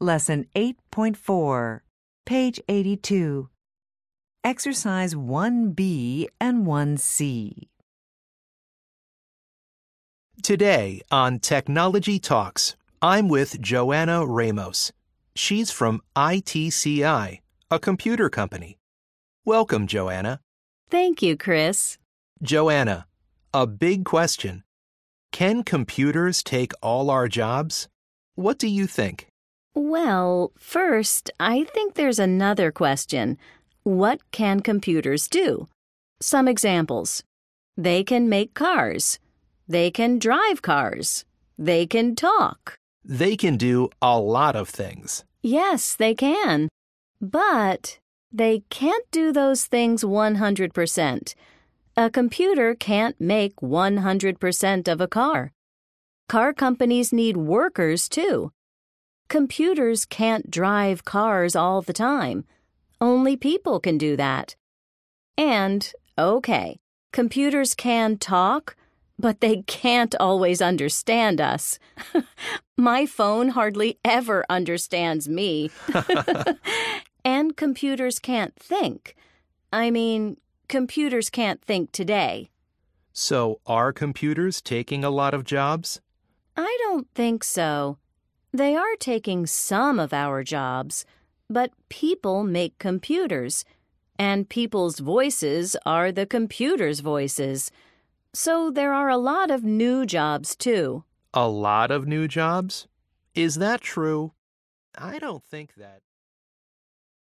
Lesson 8.4, page 82. Exercise 1B and 1C. Today on Technology Talks, I'm with Joanna Ramos. She's from ITCI, a computer company. Welcome, Joanna. Thank you, Chris. Joanna, a big question. Can computers take all our jobs? What do you think? Well, first, I think there's another question. What can computers do? Some examples. They can make cars. They can drive cars. They can talk. They can do a lot of things. Yes, they can. But they can't do those things 100%. A computer can't make 100% of a car. Car companies need workers, too. Computers can't drive cars all the time. Only people can do that. And, okay, computers can talk, but they can't always understand us. My phone hardly ever understands me. And computers can't think. I mean, computers can't think today. So are computers taking a lot of jobs? I don't think so. They are taking some of our jobs, but people make computers, and people's voices are the computer's voices. So there are a lot of new jobs, too. A lot of new jobs? Is that true? I don't think that.